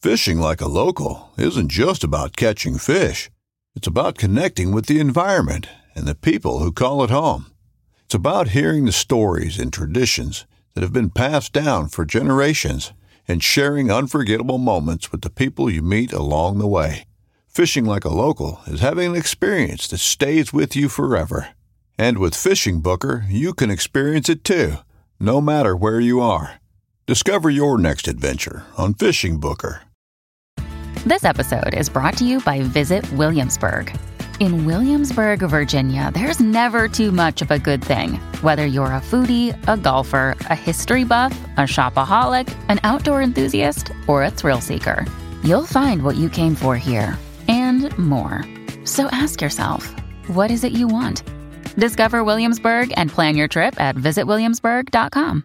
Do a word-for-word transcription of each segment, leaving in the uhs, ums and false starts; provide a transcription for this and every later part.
Fishing like a local isn't just about catching fish. It's about connecting with the environment and the people who call it home. It's about hearing the stories and traditions that have been passed down for generations and sharing unforgettable moments with the people you meet along the way. Fishing like a local is having an experience that stays with you forever. And with Fishing Booker, you can experience it too, no matter where you are. Discover your next adventure on Fishing Booker. This episode is brought to you by Visit Williamsburg. In Williamsburg, Virginia, there's never too much of a good thing. Whether you're a foodie, a golfer, a history buff, a shopaholic, an outdoor enthusiast, or a thrill seeker, you'll find what you came for here and more. So ask yourself, what is it you want? Discover Williamsburg and plan your trip at visit williamsburg dot com.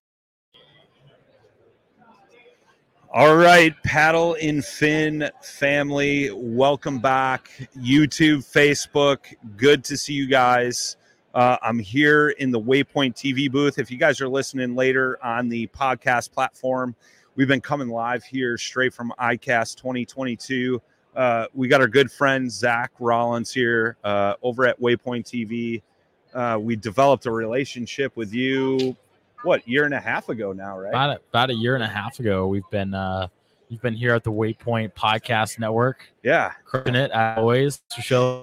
All right, Paddle and Fin family, welcome back. YouTube, Facebook, good to see you guys. Uh, I'm here in the Waypoint T V booth. If you guys are listening later on the podcast platform, we've been coming live here straight from I CAST twenty twenty-two. Uh, we got our good friend Zach Rollins here uh, over at Waypoint T V. Uh, we developed a relationship with you. What, year and a half ago now, right? About a, about a year and a half ago, we've been uh, you've been here at the Waypoint Podcast Network. Yeah, crushing it as always. Show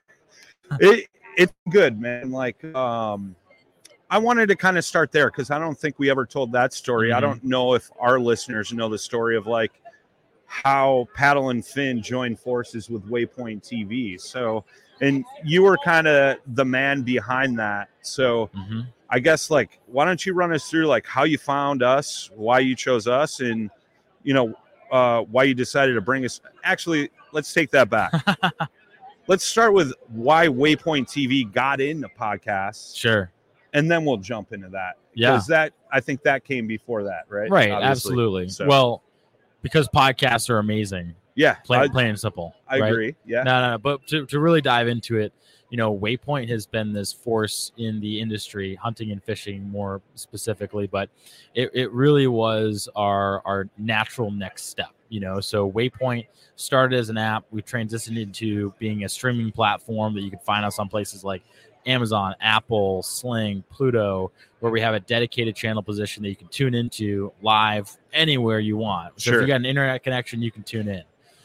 it it's good, man. Like, um, I wanted to kind of start there because I don't think we ever told that story. Mm-hmm. I don't know if our listeners know the story of like how Paddle and Fin joined forces with Waypoint T V. So, and you were kind of the man behind that. So. Mm-hmm. I guess, like, why don't you run us through, like, how you found us, why you chose us, and, you know, uh, why you decided to bring us. Actually, let's take that back. Let's start with why Waypoint T V got into podcasts. Sure. And then we'll jump into that. Yeah. Because that, I think that came before that, right? Right, Obviously. absolutely. So. Well, because podcasts are amazing. Yeah. Plain, I, plain and simple. I right? agree. Yeah. No, no, no. But to, to really dive into it, you know, Waypoint has been this force in the industry, hunting and fishing more specifically, but it, it really was our our natural next step, you know. So Waypoint started as an app. We transitioned into being a streaming platform that you can find us on places like Amazon, Apple, Sling, Pluto, where we have a dedicated channel position that you can tune into live anywhere you want. So sure. if you got an internet connection, you can tune in.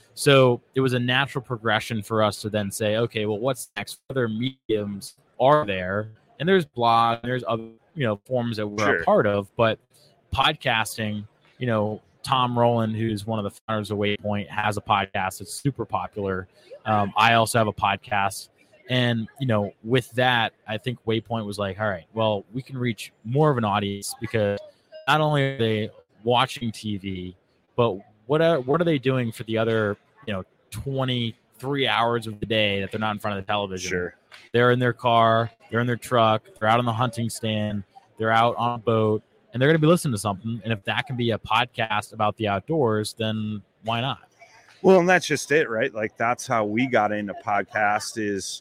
So it was a natural progression for us to then say, okay, well, what's next? What other mediums are there? And there's blogs, and there's other, you know, forms that we're sure. a part of, but podcasting, you know, Tom Rowland, who's one of the founders of Waypoint, has a podcast that's super popular. Um, I also have a podcast. And, you know, with that, I think Waypoint was like, all right, well, we can reach more of an audience because not only are they watching T V, but what are, what are they doing for the other, you know, twenty-three hours of the day that they're not in front of the television? Sure. They're in their car, they're in their truck, they're out on the hunting stand, they're out on a boat, and they're going to be listening to something. And if that can be a podcast about the outdoors, then why not? Well, and that's just it, right? Like, that's how we got into podcast is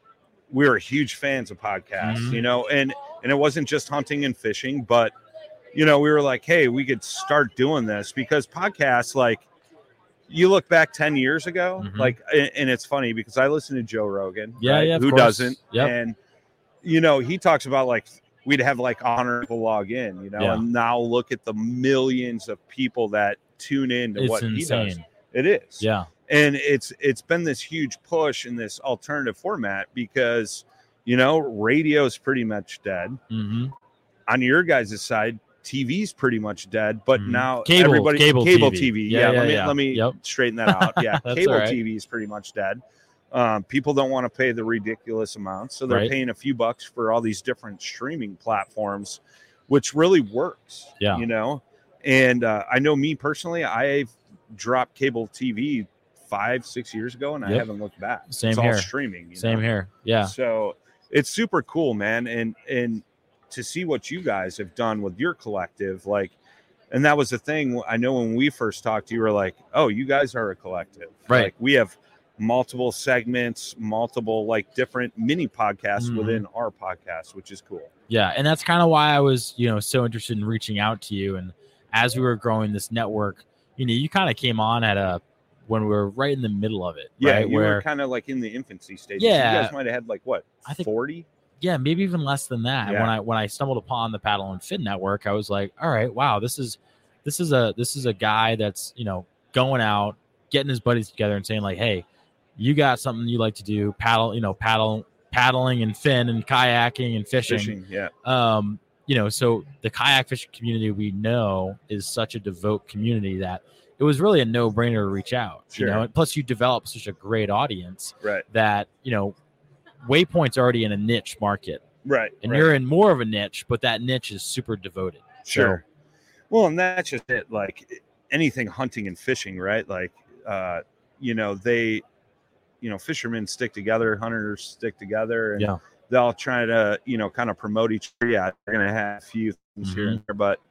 we were huge fans of podcasts, mm-hmm. you know, and, and it wasn't just hunting and fishing, but, you know, we were like, hey, we could start doing this because podcasts, like, you look back ten years ago, mm-hmm. like, and it's funny because I listen to Joe Rogan, yeah, right? yeah, who course. doesn't? Yep. And, you know, he talks about like, we'd have like honor people log in, you know, yeah. and now look at the millions of people that tune in to it's what insane. he does. It is. Yeah. And it's, it's been this huge push in this alternative format because, you know, radio is pretty much dead. Mm-hmm. On your guys' side, T V's pretty much dead, but mm-hmm. now cable, everybody cable, cable T V. T V. Yeah, Yeah, yeah let me yeah. let me yep. straighten that out. Yeah, cable right. T V is pretty much dead. Um, people don't want to pay the ridiculous amounts, so they're right. paying a few bucks for all these different streaming platforms, which really works. Yeah, you know. And uh, I know me personally, I've dropped cable T V five, six years ago, and yep. I haven't looked back. Same it's here. all streaming. You Same know? here. Yeah. So it's super cool, man, and and to see what you guys have done with your collective, like. And that was the thing. I know when we first talked, you were like, oh, you guys are a collective. Right. Like, we have multiple segments, multiple, like, different mini podcasts mm-hmm. within our podcast, which is cool. Yeah. And that's kind of why I was, you know, so interested in reaching out to you. And as we were growing this network, you know, you kind of came on at a when we were right in the middle of it. Yeah, right? you Where, were kind of like in the infancy stages. Yeah. You guys might have had like what, I think forty? Yeah, maybe even less than that. Yeah. When I when I stumbled upon the Paddle and Fin Network, I was like, all right, wow, this is this is a this is a guy that's, you know, going out, getting his buddies together and saying like, hey, you got something you like to do, paddle, you know, paddle paddling and fin and kayaking and fishing. Fishing, yeah. Um, you know, so the kayak fishing community we know is such a devout community that it was really a no-brainer to reach out. Sure. You know, and plus you develop such a great audience Right. that, you know, Waypoint's already in a niche market. Right. And right. you're in more of a niche, but that niche is super devoted. Sure. Well, and that's just it. Like anything hunting and fishing, right? Like, uh, you know, they, you know, fishermen stick together, hunters stick together, and Yeah. they'll try to, you know, kind of promote each other. Yeah, they're going to have a few things Mm-hmm. here and there, but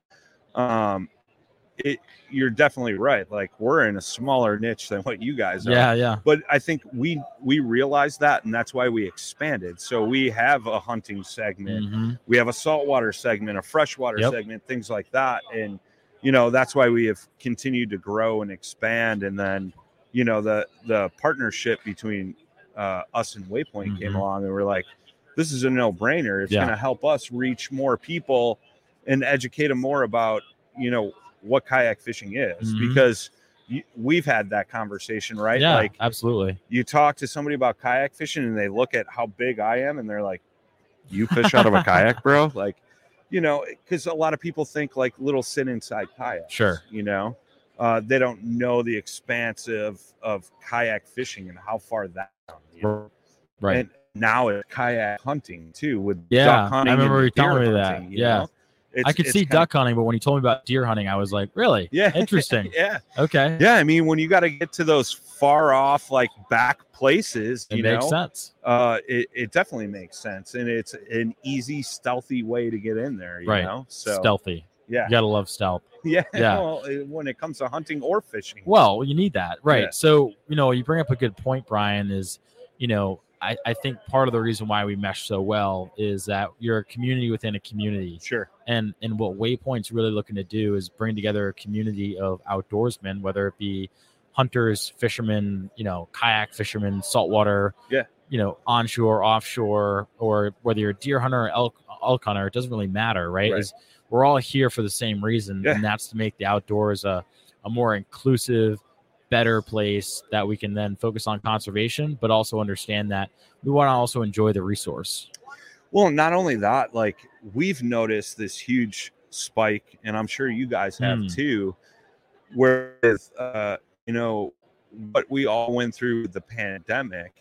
um, it, you're definitely right. Like we're in a smaller niche than what you guys are. Yeah, yeah. But I think we we realized that, and that's why we expanded. So we have a hunting segment, Mm-hmm. we have a saltwater segment, a freshwater Yep. segment, things like that, and you know that's why we have continued to grow and expand. And then, you know, the the partnership between uh, us and Waypoint came Mhm. along, and we're like, this is a no brainer. It's Yeah. going to help us reach more people and educate them more about, you know, what kayak fishing is, Mhm. because you, we've had that conversation, right? Yeah, Like absolutely. you talk to somebody about kayak fishing and they look at how big I am and they're like, you fish out of a kayak, bro? Like, you know, because a lot of people think like little sit inside kayaks. Sure. You know, uh, they don't know the expanse of, of kayak fishing and how far that. You know? Right. And now it's kayak hunting too, with Yeah, duck hunting. I remember and you telling deer me that. hunting, you Yeah. know? It's, I could it's see kinda- duck hunting, but when you told me about deer hunting, I was like, really? Yeah. Interesting. Yeah. Okay. Yeah. I mean, when you got to get to those far off, like back places, It you makes know, sense. uh, it, it definitely makes sense. And it's an easy, stealthy way to get in there, you Right. know? So, Stealthy. yeah. You gotta love stealth. Yeah. Yeah. Well, it- when it comes to hunting or fishing. Well, you need that, right? Yeah. So, you know, you bring up a good point, Brian. Is, you know, I, I think part of the reason why we mesh so well is that you're a community within a community, Sure. and and what Waypoint's really looking to do is bring together a community of outdoorsmen, whether it be hunters, fishermen, you know, kayak fishermen, saltwater, Yeah. you know, onshore, offshore, or whether you're a deer hunter or elk, elk hunter, it doesn't really matter, right? Right. Is we're all here for the same reason, Yeah. and that's to make the outdoors a, a more inclusive, better place that we can then focus on conservation, but also understand that we want to also enjoy the resource. Well, not only that, like we've noticed this huge spike, and I'm sure you guys have Hmm. too, where with, uh, you know, what we all went through with the pandemic,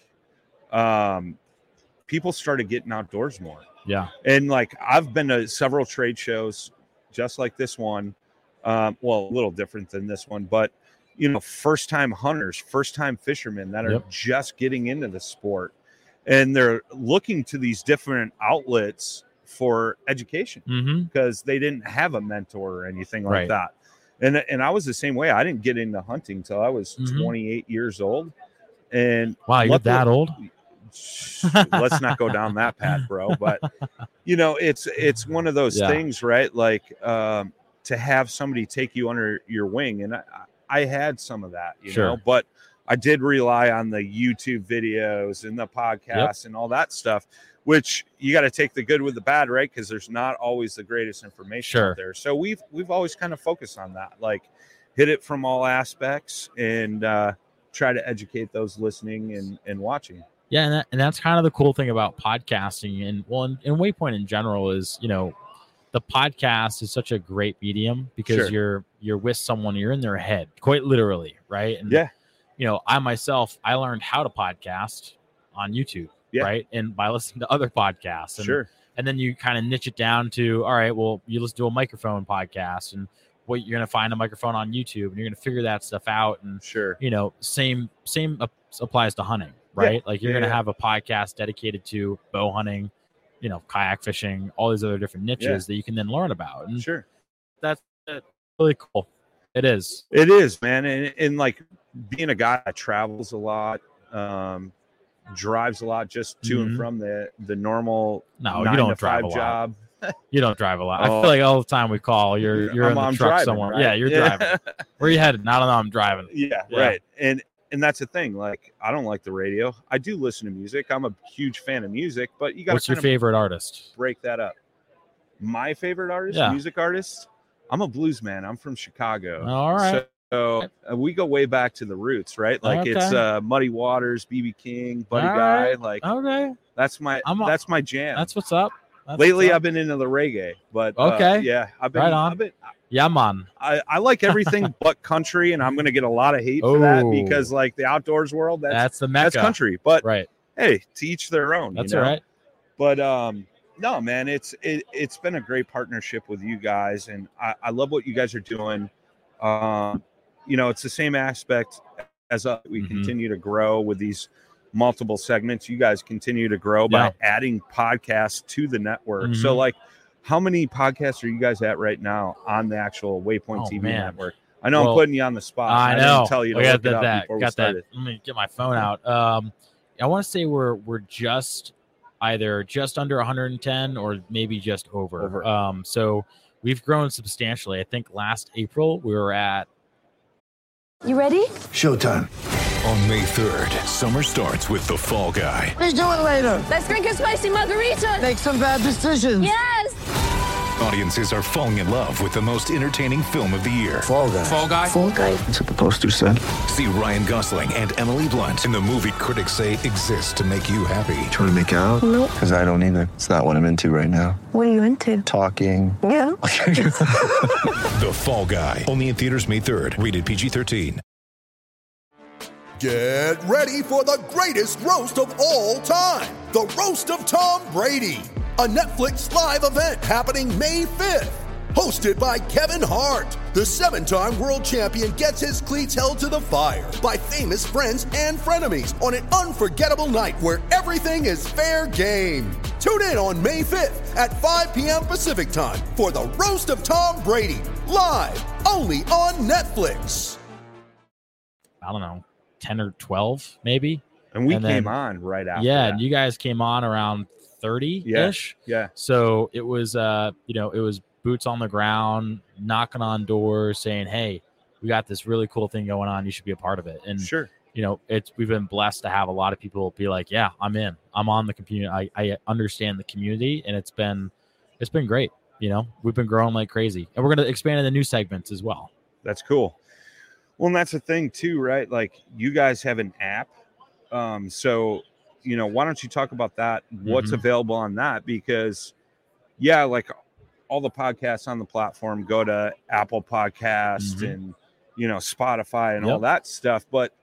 um, people started getting outdoors more. Yeah. And like I've been to several trade shows just like this one. Um, well, a little different than this one, but you know, first time hunters, first time fishermen that are Yep. just getting into the sport, and they're looking to these different outlets for education Mm-hmm. because they didn't have a mentor or anything like Right. that. And and I was the same way. I didn't get into hunting till I was Mhm. twenty-eight years old. And Wow, you're luckily- that old? let's not go down that path, bro. But you know, it's it's one of those Yeah. things, right? Like um, to have somebody take you under your wing, and I, I had some of that, you Sure. know. But I did rely on the YouTube videos and the podcasts and all that stuff, which you got to take the good with the bad, right? Because there's not always the greatest information Sure. out there. So we've we've always kind of focused on that, like hit it from all aspects and uh, try to educate those listening and, and watching. Yeah, and, that, and that's kind of the cool thing about podcasting, and well, and, and Waypoint in general is, you know, the podcast is such a great medium because Sure. you're you're with someone, you're in their head, quite literally, right? And Yeah. you know, I myself, I learned how to podcast on YouTube, Yeah. right, and by listening to other podcasts, and, Sure. and then you kind of niche it down to, all right, well, you listen to a microphone podcast, and what you're gonna find a microphone on YouTube, and you're gonna figure that stuff out, and Sure. you know, same same ap- applies to hunting, right? Like you're Yeah, gonna yeah. have a podcast dedicated to bow hunting, you know, kayak fishing, all these other different niches Yeah. that you can then learn about, and Sure. that's uh, really cool. It is. It is, man. And, and like being a guy that travels a lot, um, drives a lot just to Mhm. and from the, the normal No, nine you don't to drive five a lot. job. You don't drive a lot. Oh. I feel like all the time we call, you're you're I'm, in the I'm truck driving, somewhere. right? Yeah, you're yeah. driving. Where are you headed? I don't know. I'm driving. Yeah, Yeah. right. And and that's the thing. Like, I don't like the radio. I do listen to music. I'm a huge fan of music, but you got What's to your favorite artist? break that up. My favorite artist, Yeah. music artist. I'm a blues man. I'm from Chicago. All right. So uh, we go way back to the roots, right? Like Okay. it's uh, Muddy Waters, B B King, Buddy All Guy. right. Like Okay. that's my I'm a- that's my jam. That's what's up. That's Lately, what's I've up. been into the reggae, but uh, Okay. yeah, I've been. Right on. I've been Yeah, man. I, I like everything but country, and I'm going to get a lot of hate for that Oh. because, like, the outdoors world, that's That's the mecca. that's country. But Right. hey, to each their own. That's you know? all right. But um, no, man, it's it, it's been a great partnership with you guys, and I, I love what you guys are doing. Um, you know, it's the same aspect as uh, we Mhm. continue to grow with these multiple segments. You guys continue to grow by Yeah. adding podcasts to the network. So, Mhm. like, how many podcasts are you guys at right now on the actual Waypoint Oh, T V man. network? I know Well, I'm putting you on the spot. I didn't know. tell you to I got look it that. up that before we got that. started. Let me get my phone out. Um, I want to say we're we're just either just under one hundred ten or maybe just over. Over. Um, so we've grown substantially. I think last April we were at. You ready? Showtime. On May third, summer starts with The Fall Guy. Let's do it later. Let's drink a spicy margarita. Make some bad decisions. Yes. Audiences are falling in love with the most entertaining film of the year. Fall guy. Fall Guy. Fall guy. That's what the poster said. See Ryan Gosling and Emily Blunt in the movie critics say exists to make you happy. Trying to make it out? Nope. Because I don't either. It's not what I'm into right now. What are you into? Talking. Yeah. The Fall Guy. Only in theaters May third. Rated P G thirteen. Get ready for the greatest roast of all time, the Roast of Tom Brady, a Netflix live event happening May fifth. Hosted by Kevin Hart, the seven-time world champion gets his cleats held to the fire by famous friends and frenemies on an unforgettable night where everything is fair game. Tune in on May fifth at five p.m. Pacific time for the Roast of Tom Brady, live only on Netflix. I don't know, ten or twelve, maybe. And we And came then- on right after. Yeah, that. and you guys came on around thirty-ish. yeah. So it was, uh, you know, it was boots on the ground, knocking on doors, saying, "Hey, we got this really cool thing going on. You should be a part of it." And Sure. you know, it's we've been blessed to have a lot of people be like, "Yeah, I'm in. I'm on the community. I, I understand the community, and it's been it's been great. You know, we've been growing like crazy, and we're going to expand into new segments as well." That's cool. Well, and that's the thing too, right? Like, you guys have an app. Um, so, you know, why don't you talk about that? What's Mhm. available on that? Because, yeah, like all the podcasts on the platform go to Apple Podcast Mhm. and, you know, Spotify and all Yep. that stuff, but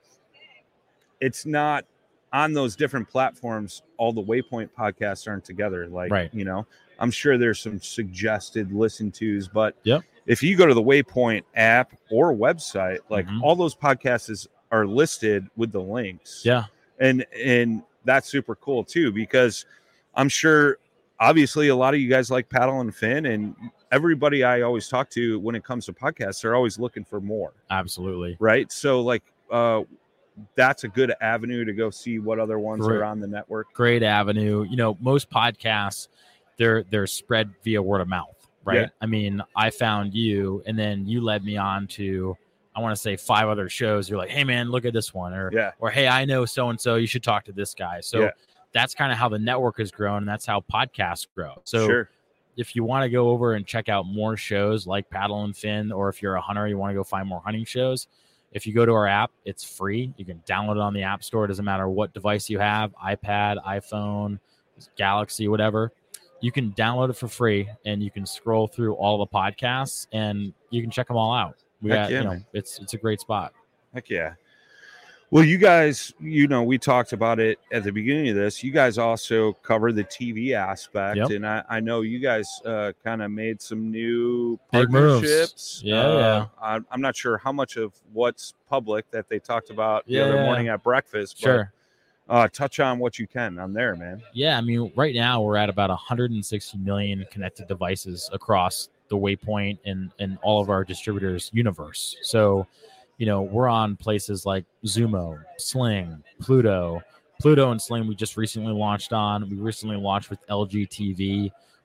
it's not on those different platforms. All the Waypoint podcasts aren't together. Like, Right. you know, I'm sure there's some suggested listen tos, but Yep. if you go to the Waypoint app or website, like Mhm. all those podcasts is, are listed with the links. Yeah. And and that's super cool too, because I'm sure obviously a lot of you guys like Paddle and Fin, and everybody I always talk to when it comes to podcasts, they're always looking for more. Absolutely. Right. So like uh that's a good avenue to go see what other ones Great. are on the network. Great avenue. You know, most podcasts, they're they're spread via word of mouth, right? Yeah. I mean, I found you, and then you led me on to, I want to say, five other shows. You're like, "Hey, man, look at this one," or Yeah. or "Hey, I know so and so. You should talk to this guy." So Yeah. that's kind of how the network has grown, and that's how podcasts grow. So Sure. if you want to go over and check out more shows like Paddle and Fin, or if you're a hunter, you want to go find more hunting shows, if you go to our app, it's free. You can download it on the App Store. It doesn't matter what device you have, iPad, iPhone, Galaxy, whatever. You can download it for free, and you can scroll through all the podcasts, and you can check them all out. We Heck got, yeah, you know, man. it's it's a great spot. Heck yeah. Well, you guys, you know, we talked about it at the beginning of this. You guys also cover the T V aspect. Yep. And I, I know you guys uh, kind of made some new Big moves. partnerships. Yeah, Uh, yeah. I'm, I'm not sure how much of what's public that they talked about Yeah, the other yeah. morning at breakfast. Sure. But, uh, touch on what you can on there, man. Yeah, I mean, right now we're at about one hundred sixty million connected devices across the Waypoint and, and all of our distributors' universe. So, you know, we're on places like Zumo, Sling, Pluto. Pluto and Sling we just recently launched on. We recently launched with L G T V.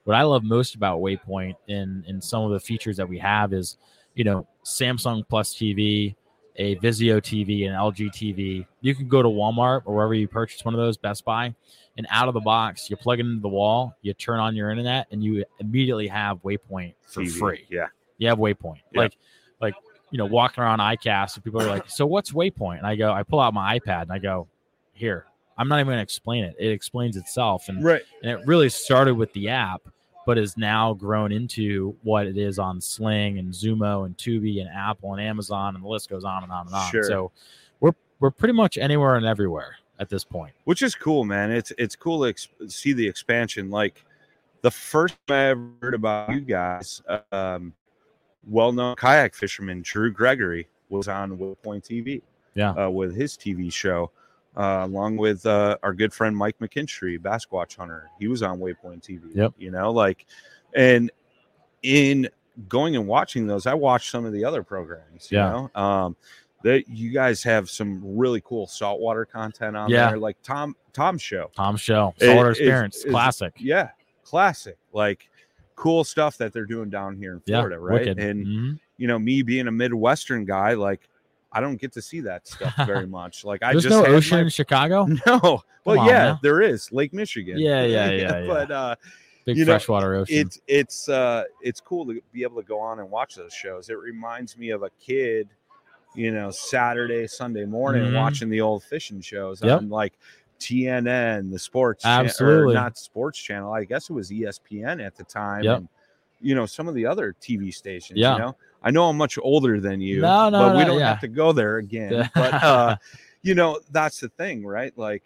what I love most about Waypoint and and some of the features that we have is, you know, Samsung Plus T V, a Vizio T V, and L G T V. You can go to Walmart or wherever you purchase one of those, Best Buy, and out of the box, you plug it into the wall, you turn on your internet, and you immediately have Waypoint for T V, free. Yeah. You have Waypoint. Yeah. Like, like you know, walking around iCast, and people are like, so what's Waypoint? And I go, I pull out my iPad, and I go, here. I'm not even going to explain it. It explains itself. And, Right. and it really started with the app, but has now grown into what it is on Sling and Zumo and Tubi and Apple and Amazon, and the list goes on and on and on. Sure. So we're we're pretty much anywhere and everywhere at this point. Which is cool, man. It's it's cool to ex- see the expansion. Like the first time I ever heard about you guys, um, well-known kayak fisherman Drew Gregory was on Waypoint T V. Yeah. Uh, with his T V show, uh, along with uh, our good friend Mike McKinstry, Basquatch Hunter. He was on Waypoint T V. Yep. You know, like, and in going and watching those, I watched some of the other programs. You Yeah. know, um, that you guys have some really cool saltwater content on Yeah. there, like Tom Tom's show. Tom's show, It- Saltwater it's- Experience, it's- classic. Yeah, classic. Like cool stuff that they're doing down here in Yeah, Florida, right? wicked. And Mhm. you know, me being a Midwestern guy, like I don't get to see that stuff very much. Like I There's just no had ocean my- in Chicago. No, well, on yeah, now. there is Lake Michigan. Yeah, yeah, yeah, yeah. But uh, Big you know, freshwater ocean. it's it's uh it's cool to be able to go on and watch those shows. It reminds me of a kid, you know, Saturday, Sunday morning Mhm. watching the old fishing shows Yep. on like T N N, the sports, cha- or Absolutely. not sports channel. I guess it was E S P N at the time. Yep. And, you know, some of the other T V stations. Yeah. You know, I know I'm much older than you, No, no, but we no, don't yeah. have to go there again. But uh, you know, that's the thing, right? Like,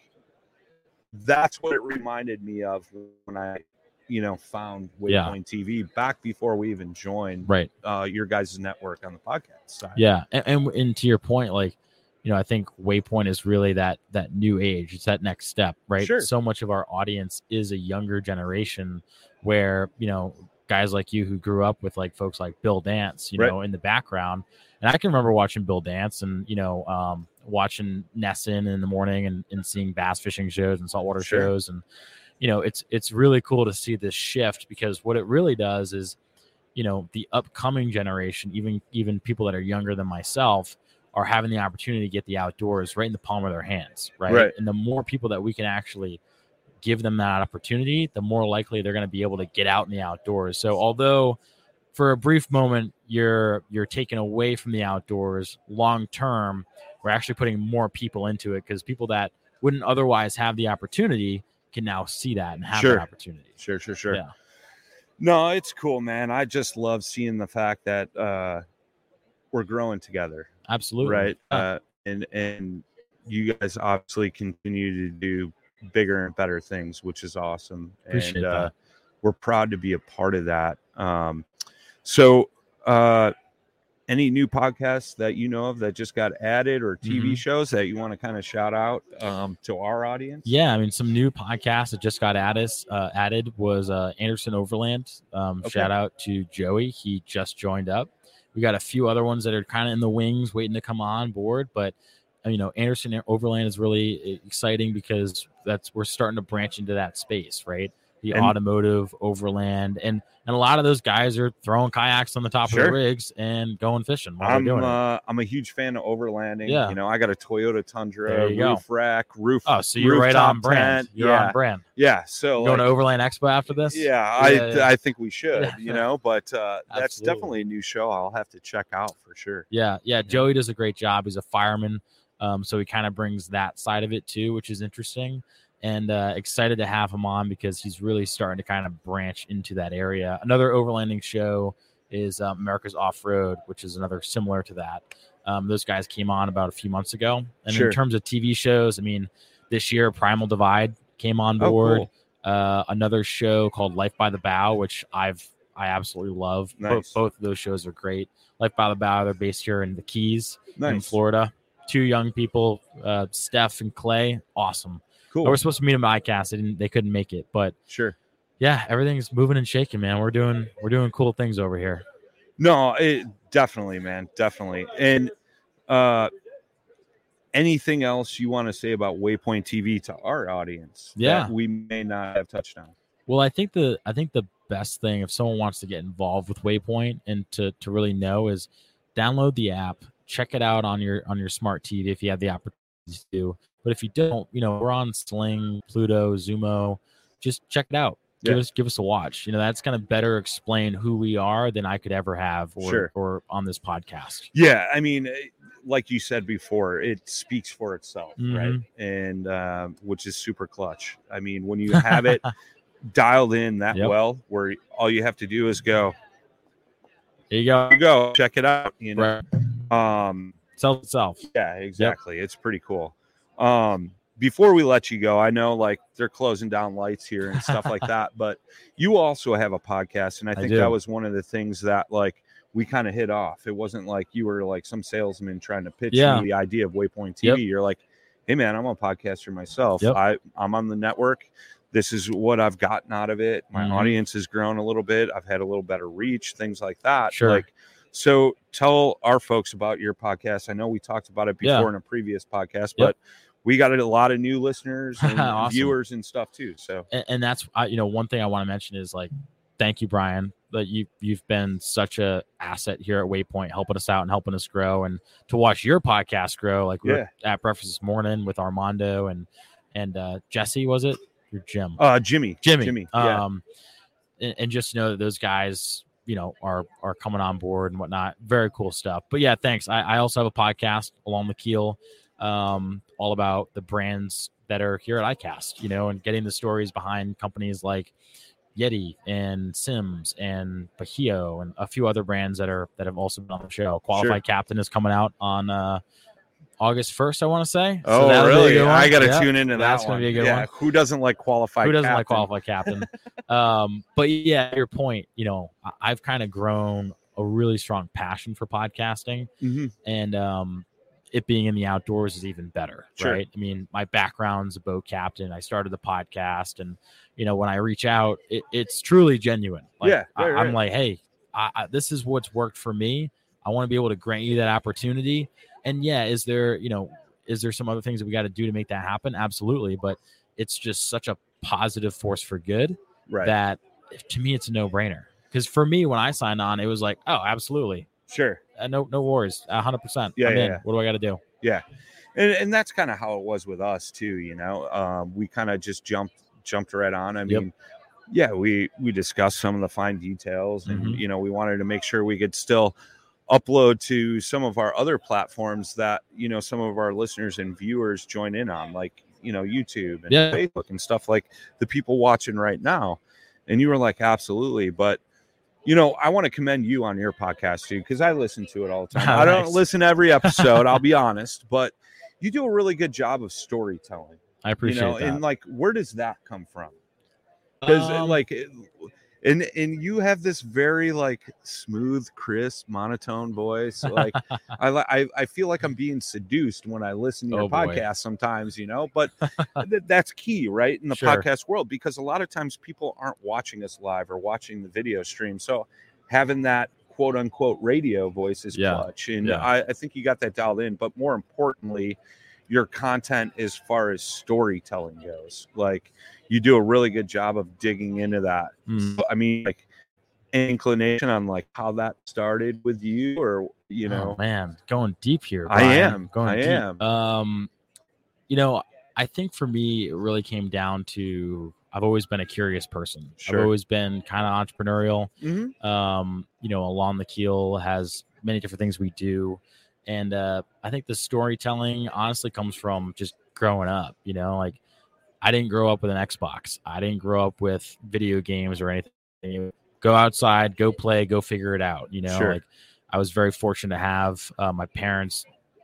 that's what it reminded me of when I, you know, found Waypoint Yeah. T V back before we even joined right. uh, your guys' network on the podcast side. Yeah, and, and and to your point, like, you know, I think Waypoint is really that that new age. It's that next step, right? Sure. So much of our audience is a younger generation, where, you know, guys like you who grew up with like folks like Bill Dance, you Right. know, in the background. And I can remember watching Bill Dance and, you know, um, watching Nesson in the morning and, and seeing bass fishing shows and saltwater Sure. shows. And, you know, it's it's really cool to see this shift, because what it really does is, you know, the upcoming generation, even even people that are younger than myself, are having the opportunity to get the outdoors right in the palm of their hands, right? Right. And the more people that we can actually give them that opportunity, the more likely they're going to be able to get out in the outdoors. So although for a brief moment you're you're taken away from the outdoors, long term we're actually putting more people into it, because people that wouldn't otherwise have the opportunity can now see that and have Sure. that opportunity. Sure, sure, sure. Yeah. No, it's cool, man. I just love seeing the fact that uh, we're growing together, Absolutely. right? Yeah. Uh, and and you guys obviously continue to do bigger and better things, which is awesome. Appreciate and uh, that. we're proud to be a part of that. Um, so, uh, any new podcasts that you know of that just got added, or T V Mhm. shows that you want to kind of shout out um, to our audience? Yeah, I mean, some new podcasts that just got added uh, added was uh, Anderson Overland. Um, Okay. Shout out to Joey; he just joined up. We got a few other ones that are kind of in the wings, waiting to come on board. But uh, you know, Anderson Overland is really exciting, because that's we're starting to branch into that space, right? The And- automotive overland, and and a lot of those guys are throwing kayaks on the top of Sure. the rigs and going fishing while I'm they're doing it. uh, I'm a huge fan of overlanding. Yeah. You know, I got a Toyota Tundra, There you go. roof rack, roof. Oh, so you're right rooftop on brand. tent. You're yeah, on brand. yeah. So Going like, to Overland Expo after this? yeah, I Yeah, yeah. I think we should. Yeah. You know, but uh, that's Absolutely. definitely a new show. I'll have to check out for sure. Yeah, yeah. Joey does a great job. He's a fireman, um, so he kind of brings that side of it too, which is interesting. And uh, excited to have him on, because he's really starting to kind of branch into that area. Another overlanding show is uh, America's Off Road, which is another similar to that. Um, those guys came on about a few months ago. And Sure. in terms of T V shows, I mean, this year Primal Divide came on Oh, board. cool. Uh, another show called Life by the Bow, which I've I absolutely love. Nice. Both, both of those shows are great. Life by the Bow, they're based here in the Keys in Nice, Florida. Two young people, uh, Steph and Clay, awesome. cool. I was supposed to meet them at ICAST. They didn't. They couldn't make it, but Sure. yeah, everything's moving and shaking, man. We're doing we're doing cool things over here. No, it definitely, man, definitely. And uh, anything else you want to say about Waypoint T V to our audience? Yeah. that we may not have touched on. Well, I think the I think the best thing if someone wants to get involved with Waypoint and to to really know is download the app, check it out on your on your smart T V if you have the opportunity to. But if you don't, you know, we're on Sling, Pluto, Zumo. Just check it out. Give yeah. us give us a watch. You know, that's going to better explain who we are than I could ever have or sure. or on this podcast. Yeah, I mean, like you said before, it speaks for itself, mm-hmm. right? And uh, which is super clutch. I mean, when you have it dialed in that yep. well, where all you have to do is go, there you go, you go, check it out. You know, right. um, self itself. Yeah, exactly. Yep. It's pretty cool. Um, before we let you go, I know like they're closing down lights here and stuff like that, but you also have a podcast, and I think I that was one of the things that like we kind of hit off. It wasn't like you were like some salesman trying to pitch yeah. me the idea of Waypoint T V. Yep. You're like, hey man, I'm a podcaster myself. Yep. I I'm on the network. This is what I've gotten out of it. My mm-hmm. audience has grown a little bit. I've had a little better reach, things like that. Sure. Like, so tell our folks about your podcast. I know we talked about it before yeah. in a previous podcast, yep. but we got a lot of new listeners and awesome. viewers and stuff too. So, and, and that's, I, you know, one thing I want to mention is like, thank you, Brian, that you, you've been such a asset here at Waypoint, helping us out and helping us grow, and to watch your podcast grow. Like we yeah. were at breakfast this morning with Armando and, and uh, Jesse, was it? Your Jim? Uh, Jimmy, Jimmy, Jimmy. Yeah. Um, and, and just know that those guys, you know, are, are coming on board and whatnot. Very cool stuff. But yeah, thanks. I, I also have a podcast, Along the Keel, um, all about the brands that are here at iCast, you know, and getting the stories behind companies like Yeti and Sims and Bajio and a few other brands that are, that have also been on the show. Qualified sure. Captain is coming out on, uh, August first, I want to say. Oh, so really? I got to yeah, tune into that. That's going to be a good yeah. one. Who doesn't like Qualified Who doesn't captain? like Qualified Captain? um, but yeah, your point, you know, I've kind of grown a really strong passion for podcasting, mm-hmm. and um, it being in the outdoors is even better, sure. right? I mean, my background's a boat captain. I started the podcast, and, you know, when I reach out, it, it's truly genuine. Like, yeah, right, I, right. I'm like, hey, I, I, this is what's worked for me. I want to be able to grant you that opportunity. And yeah, is there, you know, is there some other things that we got to do to make that happen? Absolutely. But it's just such a positive force for good right. that to me, it's a no brainer. Because for me, when I signed on, it was like, oh, absolutely. Sure. Uh, no, no worries. A hundred percent. Yeah, I'm yeah, in. yeah. What do I got to do? Yeah. And, and that's kind of how it was with us too. You know, um, we kind of just jumped, jumped right on. I Yep. mean, yeah, we, we discussed some of the fine details, and, Mhm. you know, we wanted to make sure we could still upload to some of our other platforms that, you know, some of our listeners and viewers join in on, like, you know, YouTube and Yeah. Facebook and stuff, like the people watching right now. And you were like, absolutely. But, you know, I want to commend you on your podcast too, because I listen to it all the time. Oh, I don't nice. listen to every episode, I'll be honest, but you do a really good job of storytelling. I appreciate you know, that. and like, where does that come from? Because Um, like, it, and and you have this very like smooth, crisp, monotone voice. Like, I li- I I feel like I'm being seduced when I listen to your Oh, boy. podcast sometimes, you know. But th- that's key, right, in the Sure. podcast world, because a lot of times people aren't watching us live or watching the video stream. So having that quote unquote radio voice is Yeah. clutch, and Yeah. I, I think you got that dialed in. But more importantly, your content as far as storytelling goes, like, you do a really good job of digging into that. Mm. So, I mean, like, inclination on like how that started with you, or, you know, oh, man, going deep here. I Brian. am. Going I deep. am. Um, you know, I think for me, it really came down to I've always been a curious person. Sure. I've always been kind of entrepreneurial. Mhm. Um, you know, Along the Keel has many different things we do. And uh, I think the storytelling honestly comes from just growing up, you know, like I didn't grow up with an Xbox. I didn't grow up with video games or anything. Go outside, go play, go figure it out. You know, Sure. like I was very fortunate to have uh, my parents.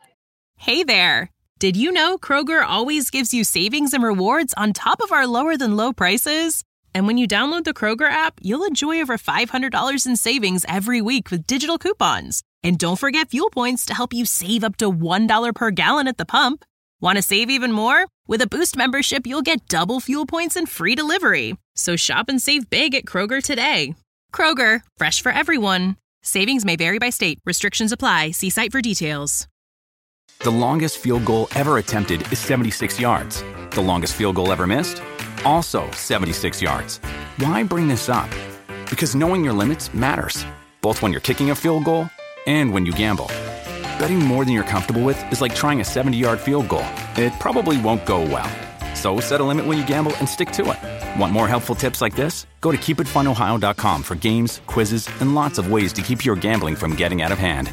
Hey there. Did you know Kroger always gives you savings and rewards on top of our lower than low prices? And when you download the Kroger app, you'll enjoy over five hundred dollars in savings every week with digital coupons. And don't forget fuel points to help you save up to one dollar per gallon at the pump. Want to save even more? With a Boost membership, you'll get double fuel points and free delivery. So shop and save big at Kroger today. Kroger, fresh for everyone. Savings may vary by state. Restrictions apply. See site for details. The longest field goal ever attempted is seventy-six yards. The longest field goal ever missed? Also seventy-six yards. Why bring this up? Because knowing your limits matters, both when you're kicking a field goal and when you gamble. Betting more than you're comfortable with is like trying a seventy-yard field goal. It probably won't go well. So set a limit when you gamble and stick to it. Want more helpful tips like this? Go to keep it fun ohio dot com for games, quizzes, and lots of ways to keep your gambling from getting out of hand.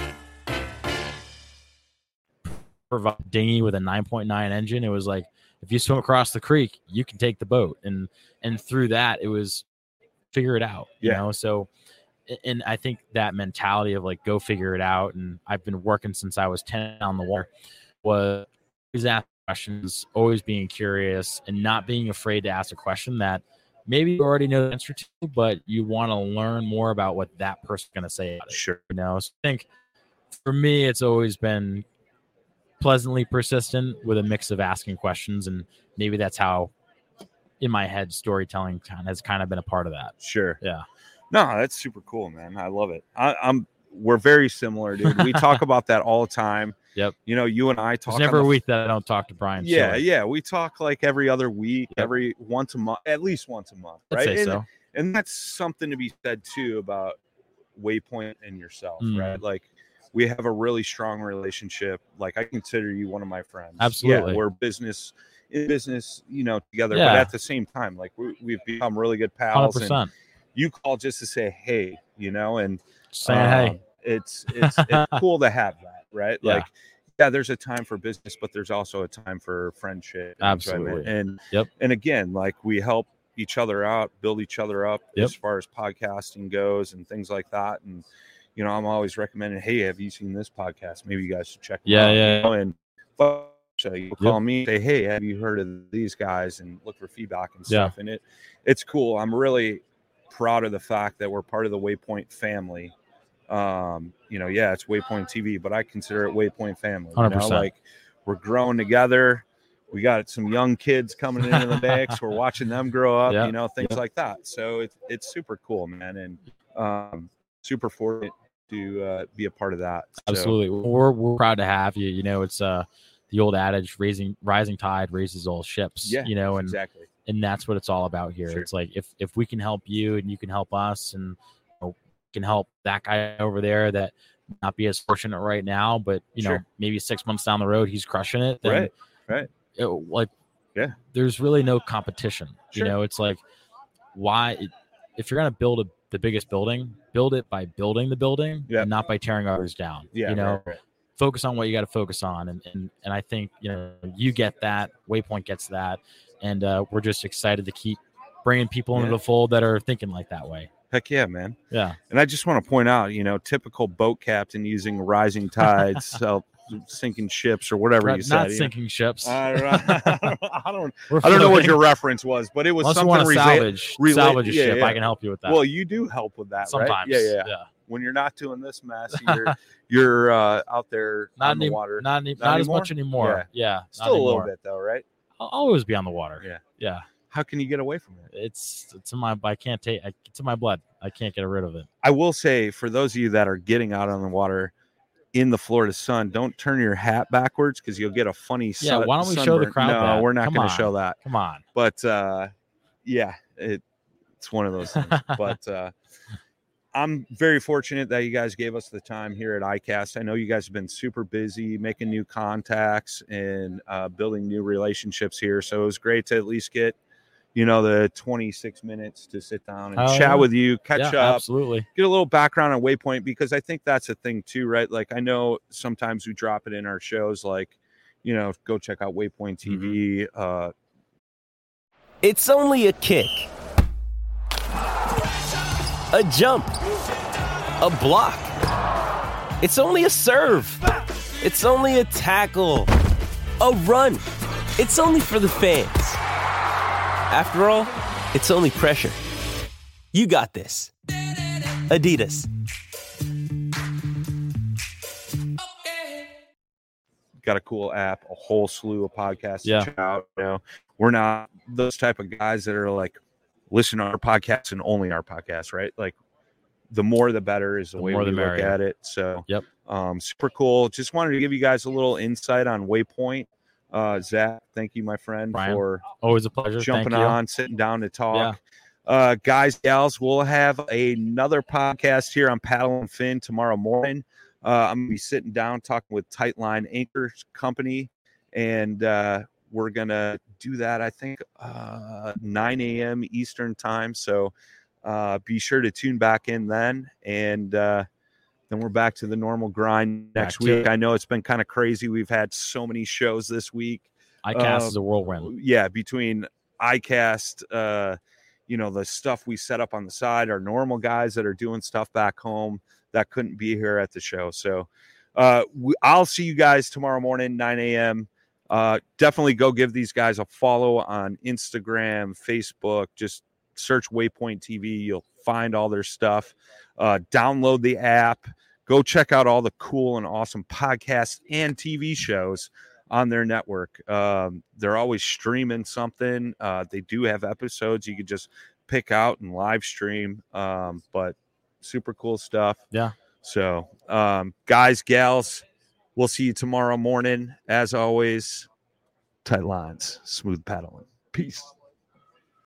Dinghy with a nine point nine engine. It was like, if you swim across the creek, you can take the boat. And and through that, it was figure it out, you yeah. know? So, and I think that mentality of like, go figure it out. And I've been working since I was ten on the water, was always asking questions, always being curious, and not being afraid to ask a question that maybe you already know the answer to, but you want to learn more about what that person's going to say about it. Sure. You know, so I think for me, it's always been pleasantly persistent with a mix of asking questions, and maybe that's how in my head storytelling kind of has kind of been a part of that. Sure. Yeah. No, that's super cool, man. I love it. I, I'm we're very similar, dude. We talk about that all the time. Yep. You know, you and I talk. There's never the, a week that I don't talk to Brian. Yeah, Short. yeah. We talk like every other week, Yep. every once a month, at least once a month, I'd right? say and, so. and that's something to be said too about Waypoint and yourself, Mm. right? Like, we have a really strong relationship. Like, I consider you one of my friends. Absolutely. Yeah, we're business in business, you know, together. Yeah. But at the same time, like, we, we've become really good pals. one hundred percent. And you call just to say, hey, you know, and Saying um, hey. it's it's it's cool to have that, right? Yeah. Like, yeah, there's a time for business, but there's also a time for friendship. And Absolutely. enjoyment. And Yep. and again, like, we help each other out, build each other up Yep. as far as podcasting goes and things like that. And you know, I'm always recommending, hey, have you seen this podcast? Maybe you guys should check it Yeah, out. yeah, You know? And so you call Yep. me, say, hey, have you heard of these guys? And look for feedback and Yeah. stuff. And it it's cool. I'm really proud of the fact that we're part of the Waypoint family. Um, you know, yeah, it's Waypoint T V, but I consider it Waypoint family. You one hundred know, percent. like, we're growing together. We got some young kids coming into the mix. We're watching them grow up, Yeah. you know, things Yeah. like that. So it's it's super cool, man, and um, super fortunate to uh, be a part of that. So, Absolutely. We're we're proud to have you. You know, it's uh the old adage, raising rising tide raises all ships. Yeah, You know, and exactly. and that's what it's all about here. Sure. It's like if if we can help you and you can help us, and you know, can help that guy over there that may not be as fortunate right now, but you know, Sure. maybe six months down the road he's crushing it. Then Right, right. it, like Yeah. there's really no competition. Sure. You know, it's like, why if you're gonna build a, the biggest building, build it by building the building Yeah. and not by tearing others down. Yeah, you know, right, right. focus on what you got to focus on, and, and and I think you know you get that, Waypoint gets that, and uh, we're just excited to keep bringing people into Yeah. the fold that are thinking like that way. Heck yeah, man. Yeah. And I just want to point out, you know, typical boat captain using rising tides, so sinking ships or whatever Not, you said. not you know. sinking ships. I don't, I don't, We're I don't know what floating. your reference was, but it was Unless you something want to rela- salvage, rela- salvage a yeah, ship, yeah. I can help you with that. Well, you do help with that, right? sometimes. Yeah, yeah, yeah. yeah. When you're not doing this mess, you're you're uh, out there Not on the any, water. Not, any, Not not, as anymore? much anymore. Yeah. yeah Still not a little anymore. bit though, right? I'll always be on the water. Yeah. Yeah. How can you get away from it? It's it's in my I can't take it's in my blood. I can't get rid of it. I will say, for those of you that are getting out on the water in the Florida sun, don't turn your hat backwards because you'll get a funny Yeah, sun- why don't we show the sunburn. crowd No, that? we're not Come going to on. show that. Come on. But uh, yeah, it, it's one of those things. But uh, I'm very fortunate that you guys gave us the time here at iCast. I know you guys have been super busy making new contacts and uh, building new relationships here. So it was great to at least get, you know, the twenty-six minutes to sit down and Oh, chat yeah. with you, catch Yeah, up, absolutely. get a little background on Waypoint, because I think that's a thing too, right? Like, I know sometimes we drop it in our shows, like, you know, go check out Waypoint T V. Mm-hmm. Uh, It's only a kick, a jump, a block. It's only a serve. It's only a tackle, a run. It's only for the fans. After all, it's only pressure. You got this. Adidas. got a cool app, a whole slew of podcasts to Yeah. check out. You know, we're not those type of guys that are like, listen to our podcast and only our podcast, right? Like, the more the better is the, The way more we the look merrier. at it. So, Yep. um, super cool. Just wanted to give you guys a little insight on Waypoint. Uh, Zach, thank you, my friend, Brian, for always a pleasure. jumping Thank you. on, sitting down to talk. Uh, guys, gals, we'll have another podcast here on Paddle and Fin tomorrow morning. Uh, I'm going to be sitting down talking with Tightline Anchor Company, and uh, we're going to do that, I think, uh, nine a.m. Eastern time. So uh, be sure to tune back in then, and uh, then we're back to the normal grind next week. I know it's been kind of crazy. We've had so many shows this week. iCast uh, is a whirlwind. Yeah, between iCast, uh, you know, the stuff we set up on the side, our normal guys that are doing stuff back home that couldn't be here at the show. So uh, we, I'll see you guys tomorrow morning, nine a.m. Uh, definitely go give these guys a follow on Instagram, Facebook. Just search Waypoint T V. You'll find all their stuff. Uh, download the app. Go check out all the cool and awesome podcasts and T V shows on their network. Um, they're always streaming something. Uh, they do have episodes you could just pick out and live stream. Um, but super cool stuff. Yeah. So, um, guys, gals, we'll see you tomorrow morning. As always, tight lines, smooth paddling. Peace.